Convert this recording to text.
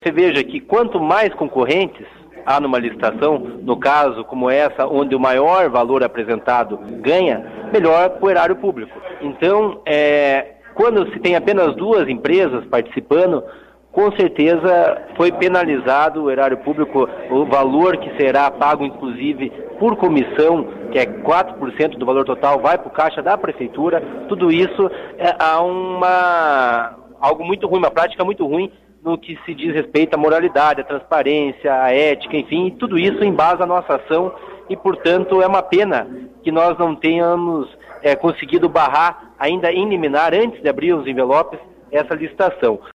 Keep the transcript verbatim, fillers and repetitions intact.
Você veja que quanto mais concorrentes há numa licitação, no caso como essa, onde o maior valor apresentado ganha, melhor para o erário público. Então, é, quando se tem apenas duas empresas participando, com certeza foi penalizado o erário público, o valor que será pago, inclusive, por comissão, que é quatro por cento do valor total, vai para o caixa da prefeitura. Tudo isso é há uma, algo muito ruim, uma prática muito ruim no que se diz respeito à moralidade, à transparência, à ética, enfim, tudo isso embasa a nossa ação e, portanto, é uma pena que nós não tenhamos é, conseguido barrar, ainda em liminar, antes de abrir os envelopes, essa licitação.